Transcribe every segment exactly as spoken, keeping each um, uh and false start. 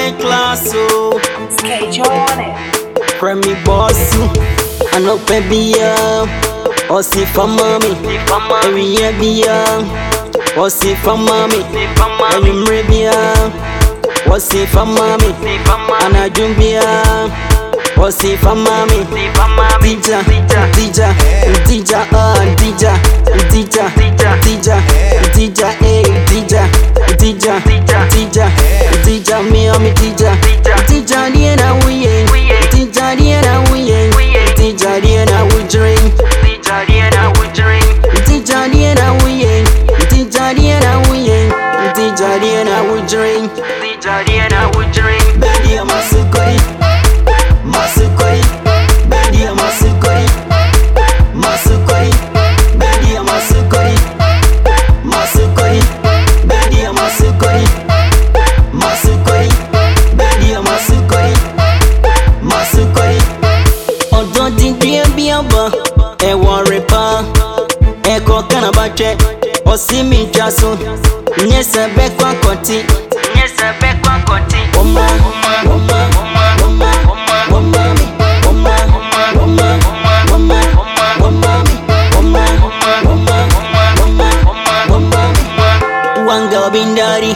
high class, oh. Skate on it. From me boss, I know baby, or see for mommy, every year be young, or see for mommy, and you maybe or see for mommy, and I do be or see for mommy, teacher, teacher, teacher, uh, teacher, teacher, teacher, teacher, hey, teacher, teacher, teacher, teacher, me or me teacher, teacher, the na we ain't, teacher, the na we ain't, teacher, the na we drink, teacher, the na we drink, teacher, the na we ain't, teacher, the na we ain't, teacher, the na we drink, teacher, the na we drink, baby, I'm a sukoi, masukoi, baby, I'm a sukoi, masukoi, baby, I'm a sukoi, masukoi, baby, I'm a sukoi, masukoi, baby, I'm a sukoi, masukoi. Although the dear be a bar, a worry pa, a cock and a budget, or see me just so. Yes, a back one cotty, yes, a back one cotty. Oh, ma, oh, ma, oh, ma, oh, ma, oh, ma, oh, ma, oh, ma, oh, ma, oh, ma, oh, ma, oh, ma, oh, ma, oh, ma. One girl been daddy,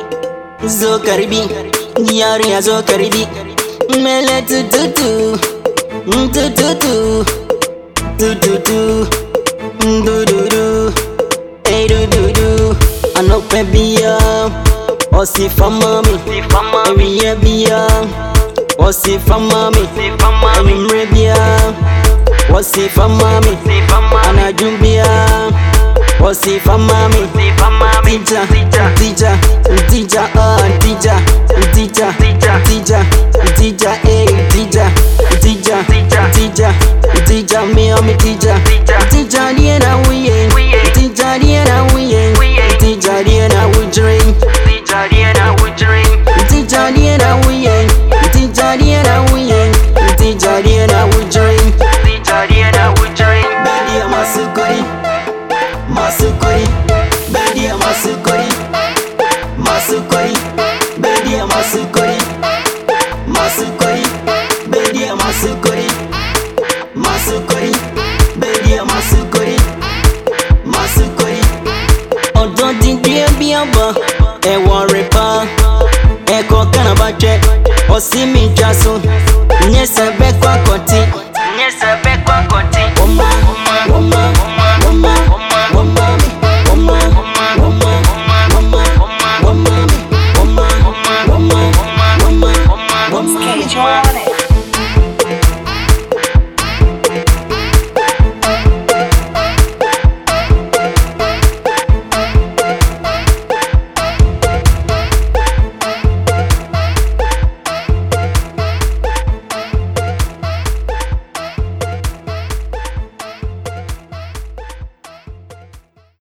zo karibi, yari ya zo karibi, mele tu tu tu, tu tu tu, tu tu tu, do do do, hey do do do. I know baby young, or see for mommy, every year be young, or see for mommy, every year be young, or see for mommy, and I do be young, or see for mommy, teacher, teacher, teacher, uh, teacher, teacher, teacher, teacher, hey, teacher, teacher, teacher, teacher, me or me teacher, teacher, the na we ain't, teacher, the na we ain't. Teacher, the na we drink. Teacher, the na we drink. Teacher, the na we ain't. Teacher, the na we ain't. Teacher, the na we drink. Teacher, the na we drink. Baby, I'm a sukoi, masukoi. Baby, I'm a sukoi, masukoi. Baby, I'm a sukoi, masukoi. Baby, I'm a sukoi, masukoi. Baby, I'm a sukoi, masukoi. Although the dear be a bar, a worry pa, a cock and a budget, or see me just so. Yes, a back one cotty, yes, a back one cotty.